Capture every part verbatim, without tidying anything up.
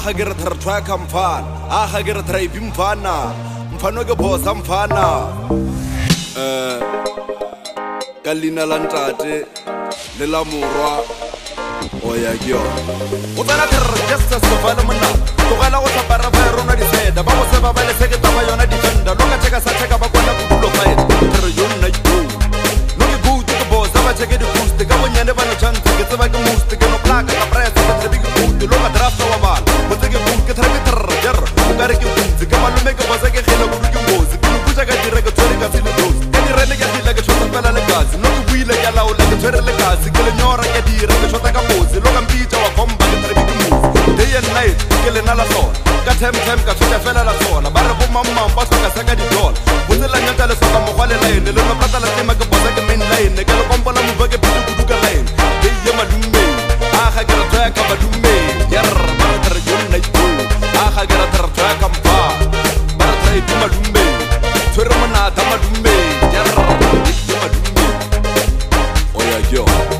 hagir thar thwa kamfan a hagir thrai bimfana mfano ke bosa mfana eh kalina lantate le la morwa oya kyo o tsana thar justice so fala monna to gala go tsapara fa rona di seda ba go se ba bale se ke taba yona defender loka cheka sa cheka ba kwana kulo fight thar yona yo loke go to the boss ba cheke di boost ka bonyane ba no chance ke tsaba ke must ke no plaka ka press ka trebi ke good loka draft wa bal mo tseke go ke thar ke thar jar o ka re ke boost ka malume ke ba se ke khela go ke mozi ke no buja ka dire ke tsore ka sile dos ke di rene ke dile ke tshota pela le gas no ke buile ya laola ke tsore le gas ke le nyora ke dire ke tshota ka mozi loka mpitsa wa komba ke trebi ke mozi day and night ke le na la sona ka them them ka tshota fela la sona ba re bo mamma ba tsoka sa ka di doll botse nyata le soka mo khwale line le no plata la tema ke bosa ke main line ke le kompola mo ba ke pitu kudu ka line hey ye malume a ga ke re tsaya ka malume yer ba re re yona yo a ga ke re re tsaya ka mpa ba re tsaya ke malume tsere mona ta malume yer ye malume oya yo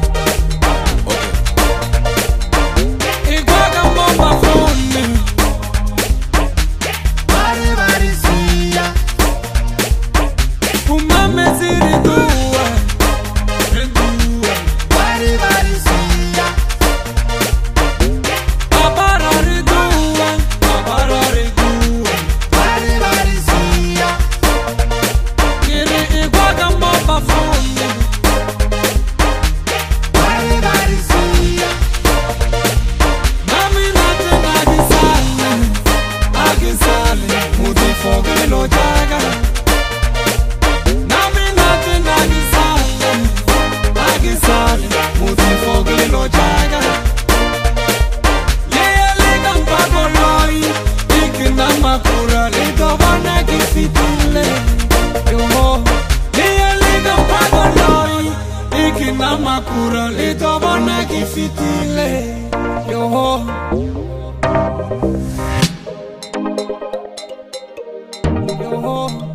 Makura le dobana ki fitile yo yo